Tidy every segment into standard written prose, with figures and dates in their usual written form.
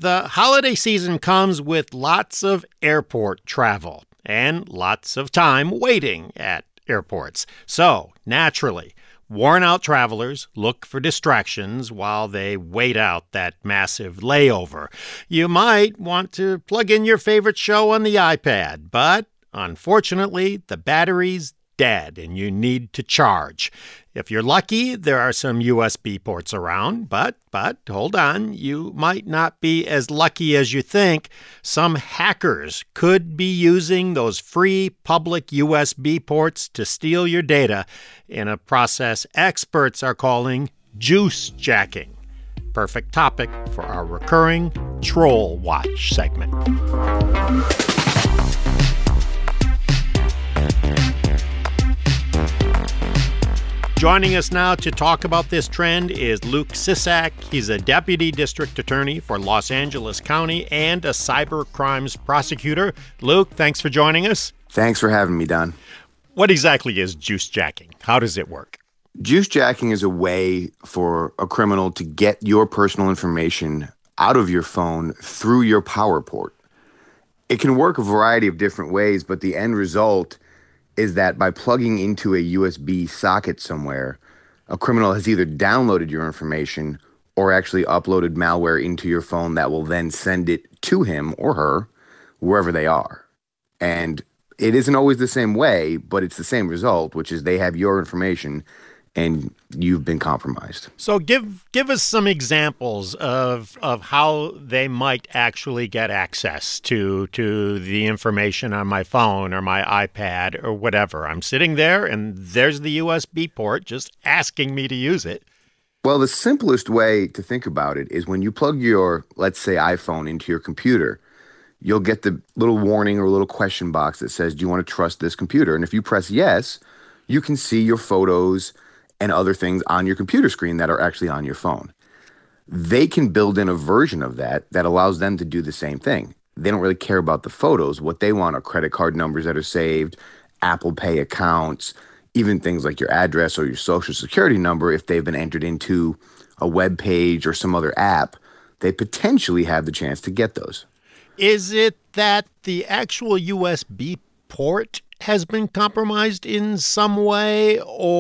The holiday season comes with lots of airport travel and lots of time waiting at airports. So, naturally, worn-out travelers look for distractions while they wait out that massive layover. You might want to plug in your favorite show on the iPad, but unfortunately, the battery's dead and you need to charge. If you're lucky, there are some USB ports around, but hold on, you might not be as lucky as you think. Some hackers could be using those free public USB ports to steal your data in a process experts are calling juice jacking. Perfect topic for our recurring Troll Watch segment. Joining us now to talk about this trend is Luke Sisak. He's a deputy district attorney for Los Angeles County and a cyber crimes prosecutor. Luke, thanks for joining us. Thanks for having me, Don. What exactly is juice jacking? How does it work? Juice jacking is a way for a criminal to get your personal information out of your phone through your power port. It can work a variety of different ways, but the end result is that by plugging into a USB socket somewhere, a criminal has either downloaded your information or actually uploaded malware into your phone that will then send it to him or her wherever they are. And it isn't always the same way, but it's the same result, which is they have your information and you've been compromised. So give us some examples of how they might actually get access to the information on my phone or my iPad or whatever. I'm sitting there and there's the USB port just asking me to use it. Well, the simplest way to think about it is when you plug your, let's say, iPhone into your computer, you'll get the little warning or little question box that says, do you want to trust this computer? And if you press yes, you can see your photos and other things on your computer screen that are actually on your phone. They can build in a version of that allows them to do the same thing. They don't really care about the photos. What they want are credit card numbers that are saved, Apple Pay accounts, even things like your address or your social security number. If they've been entered into a web page or some other app, they potentially have the chance to get those. Is it that the actual USB port has been compromised in some way,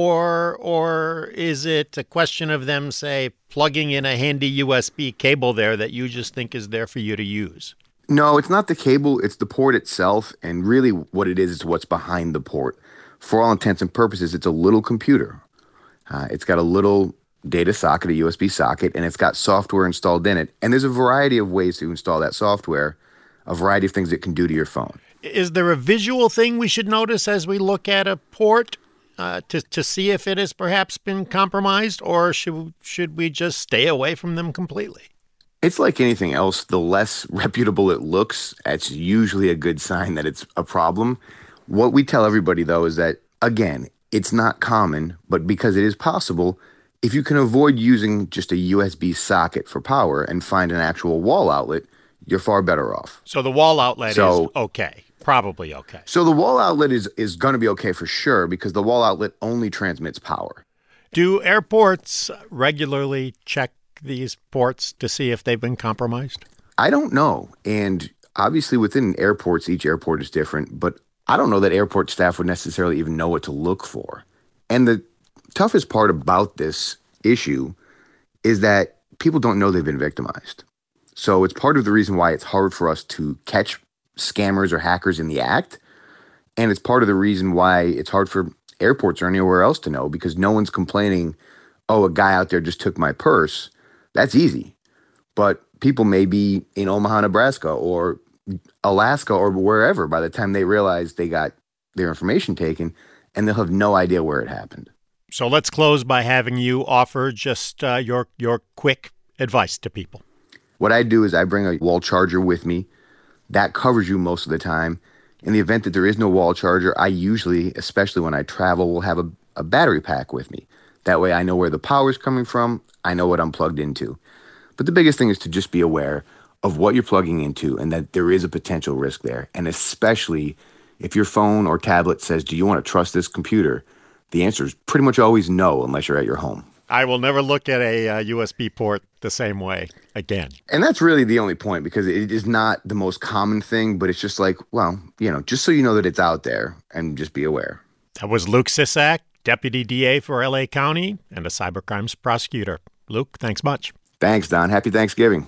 or is it a question of them, say, plugging in a handy USB cable there that you just think is there for you to use? No, it's not the cable. It's the port itself. And really what it is what's behind the port. For all intents and purposes, it's a little computer. It's got a little data socket, a USB socket, and it's got software installed in it. And there's a variety of ways to install that software, a variety of things it can do to your phone. Is there a visual thing we should notice as we look at a port to see if it has perhaps been compromised, or should we just stay away from them completely? It's like anything else. The less reputable it looks, that's usually a good sign that it's a problem. What we tell everybody, though, is that, again, it's not common, but because it is possible, if you can avoid using just a USB socket for power and find an actual wall outlet, you're far better off. So the wall outlet is okay. Probably okay. So the wall outlet is going to be okay for sure because the wall outlet only transmits power. Do airports regularly check these ports to see if they've been compromised? I don't know. And obviously within airports, each airport is different, but I don't know that airport staff would necessarily even know what to look for. And the toughest part about this issue is that people don't know they've been victimized. So it's part of the reason why it's hard for us to catch scammers or hackers in the act. And it's part of the reason why it's hard for airports or anywhere else to know, because no one's complaining, oh, a guy out there just took my purse. That's easy. But people may be in Omaha, Nebraska or Alaska or wherever by the time they realize they got their information taken, and they'll have no idea where it happened. So let's close by having you offer just your quick advice to people. What I do is I bring a wall charger with me. That covers you most of the time. In the event that there is no wall charger, I usually, especially when I travel, will have a battery pack with me. That way I know where the power is coming from. I know what I'm plugged into. But the biggest thing is to just be aware of what you're plugging into and that there is a potential risk there. And especially if your phone or tablet says, do you want to trust this computer? The answer is pretty much always no, unless you're at your home. I will never look at a USB port the same way again. And that's really the only point, because it is not the most common thing, but it's just like, well, just so you know that it's out there and just be aware. That was Luke Sisak, Deputy DA for LA County and a cybercrimes prosecutor. Luke, thanks much. Thanks, Don. Happy Thanksgiving.